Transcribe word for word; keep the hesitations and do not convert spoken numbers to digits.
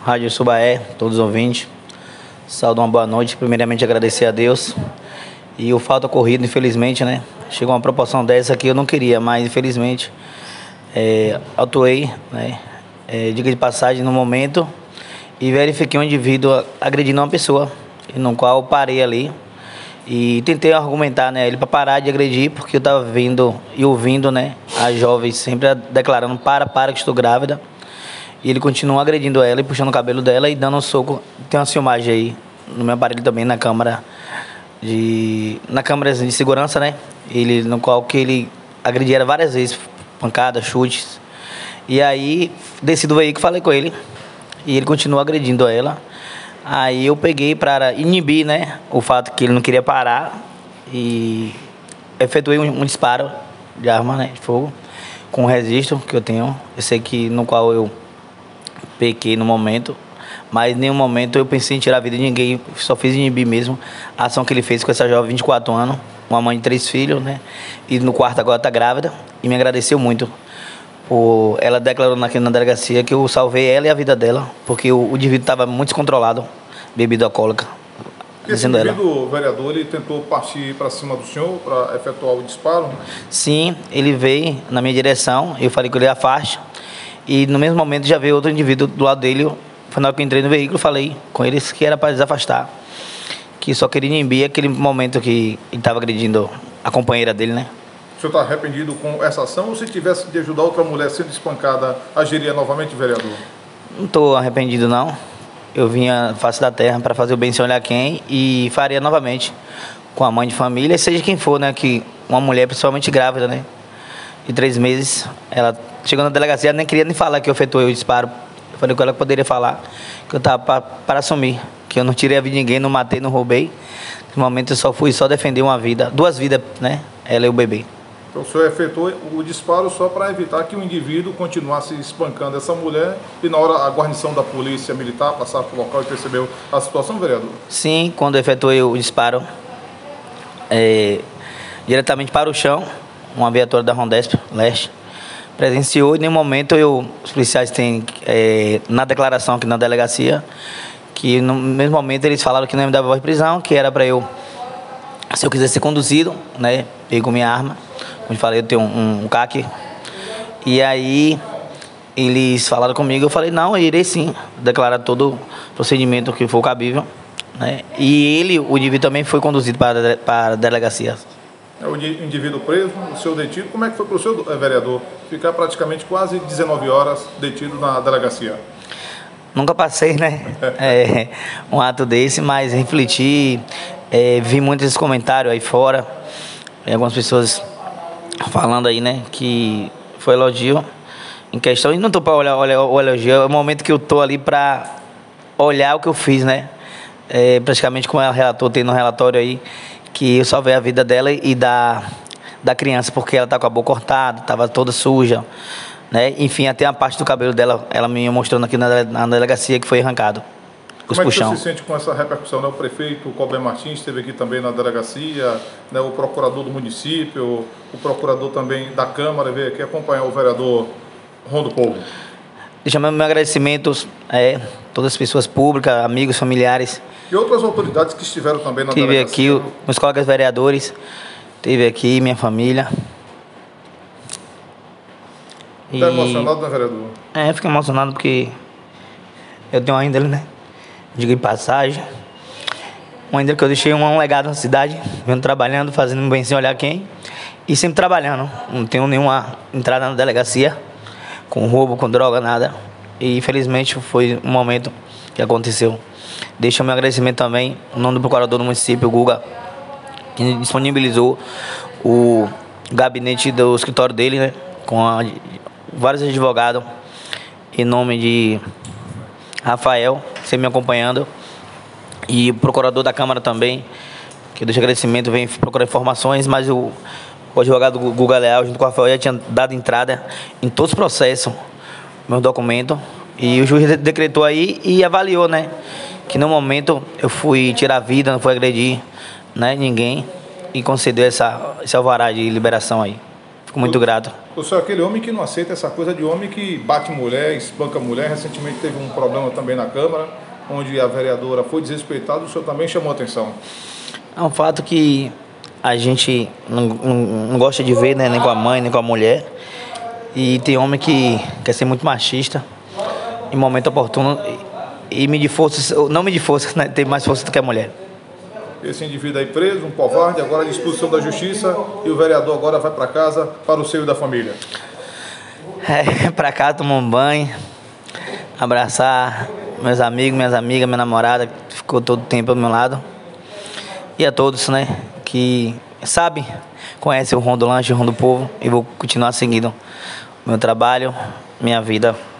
Rádio Subaé, todos os ouvintes. Saúde, uma boa noite. Primeiramente, agradecer a Deus. E o fato ocorrido, infelizmente, né? Chegou uma proporção dessa que eu não queria, mas infelizmente é, atuei, né? É, diga de passagem, no momento, e verifiquei um indivíduo agredindo uma pessoa, no qual eu parei ali e tentei argumentar, né, ele para parar de agredir, porque eu estava vendo e ouvindo, né, as jovens sempre declarando: para, para que estou grávida. E ele continua agredindo ela e puxando o cabelo dela e dando um soco. Tem uma filmagem aí no meu aparelho também, na câmera de na câmera de segurança, né? Ele, no qual que ele agredia ela várias vezes, pancadas, chutes. E aí desci do veículo, falei com ele e ele continua agredindo ela. Aí eu peguei para inibir, né, o fato que ele não queria parar e efetuei um, um disparo de arma, né, de fogo, com o registro que eu tenho. Eu sei que no qual eu pequei no momento, mas em nenhum momento eu pensei em tirar a vida de ninguém, só fiz inibir mesmo a ação que ele fez com essa jovem de vinte e quatro anos, uma mãe de três filhos, né, e no quarto agora está grávida, e me agradeceu muito. Por, ela declarou aqui na delegacia que eu salvei ela e a vida dela, porque o, o indivíduo estava muito descontrolado, bebida alcoólica. Esse indivíduo, vereador, ele tentou partir para cima do senhor para efetuar o disparo? Sim, ele veio na minha direção, eu falei que ele afaste, e no mesmo momento já veio outro indivíduo do lado dele. Foi na hora que eu entrei no veículo, falei com eles que era para desafastar, que só queria inibir aquele momento que ele estava agredindo a companheira dele, né? O senhor está arrependido com essa ação, ou se tivesse de ajudar outra mulher sendo espancada, agiria novamente, vereador? Não estou arrependido, não. Eu vinha face da terra para fazer o bem sem olhar quem, e faria novamente com a mãe de família, seja quem for, né? Que uma mulher, principalmente grávida, né? De três meses, ela chegou na delegacia, ela nem queria nem falar que eu efetuei o disparo. Eu falei com ela que poderia falar, que eu estava para assumir, que eu não tirei a vida de ninguém, não matei, não roubei. No momento eu só fui só defender uma vida, duas vidas, né? Ela e o bebê. Então o senhor efetuou o disparo só para evitar que o indivíduo continuasse espancando essa mulher, e na hora a guarnição da polícia militar passar para o local e percebeu a situação, vereador? Sim, quando eu efetuei o disparo, é, diretamente para o chão, uma viatura da Rondesp Leste presenciou, e em nenhum momento eu, os policiais têm, é, na declaração aqui na delegacia, que no mesmo momento eles falaram que não me dava voz de prisão, que era para eu, se eu quisesse ser conduzido, né, pego minha arma, como eu falei, eu tenho um, um C A C, e aí eles falaram comigo, eu falei, não, eu irei sim, declarar todo o procedimento que for cabível, né, e ele, o indivíduo também foi conduzido para, para a delegacia. É o indivíduo preso, o senhor detido. Como é que foi para o senhor, vereador, ficar praticamente quase dezenove horas detido na delegacia? Nunca passei, né, é, um ato desse, mas refleti, é, vi muitos comentários aí fora, algumas pessoas falando aí, né, que foi elogio em questão, e não estou para olhar, olhar o elogio, é o momento que eu estou ali para olhar o que eu fiz, né, é, praticamente como ela relatou, tem no relatório aí, que eu salvei a vida dela e da, da criança, porque ela está com a boca cortada, estava toda suja, né? Enfim, até a parte do cabelo dela, ela me mostrando aqui na, na delegacia que foi arrancado. Os Como puxão. é que você se sente com essa repercussão, né? O prefeito, o Cobé Martins, esteve aqui também na delegacia, né? O procurador do município, o procurador também da Câmara, veio aqui acompanhar o vereador Rondo Povo. Deixa meu, meu agradecimento a é, todas as pessoas públicas, amigos, familiares. E outras autoridades que estiveram também na tive delegacia. Tive aqui meus colegas vereadores, tive aqui minha família. Está e... emocionado, né, vereador? É, eu fico emocionado porque eu tenho uma índole, né? Digo de passagem. Uma índole que eu deixei um, um legado na cidade, vendo trabalhando, fazendo bem sem olhar quem. E sempre trabalhando. Não tenho nenhuma entrada na delegacia, com roubo, com droga, nada. E infelizmente foi um momento que aconteceu. Deixo o meu agradecimento também, em nome do procurador do município, o Guga, que disponibilizou o gabinete do escritório dele, né, com a, vários advogados, em nome de Rafael, sempre me acompanhando, e o procurador da Câmara também, que eu deixo agradecimento, vem procurar informações, mas o, o advogado Guga Leal, junto com o Rafael, já tinha dado entrada em todos os processos, meus documentos, e o juiz decretou aí e avaliou, né, que no momento eu fui tirar a vida, não fui agredir, né, ninguém, e concedeu essa, esse alvará de liberação aí. Fico muito grato. O senhor é aquele homem que não aceita essa coisa de homem que bate mulher, espanca mulher. Recentemente teve um problema também na Câmara, onde a vereadora foi desrespeitada, o senhor também chamou a atenção. É um fato que a gente não, não, não gosta de ver, né, nem com a mãe, nem com a mulher. E tem homem que quer ser muito machista em momento oportuno e, e medir força, não medir força, né, tem mais força do que a mulher. Esse indivíduo aí preso, um covarde, agora à disposição da justiça, e o vereador agora vai para casa, para o seio da família. É, para cá tomar um banho, abraçar meus amigos, minhas amigas, minha namorada, que ficou todo o tempo ao meu lado. E a todos, né, que sabem, conhecem o Ron do Lanche, o Ron do Povo, e vou continuar seguindo meu trabalho, minha vida.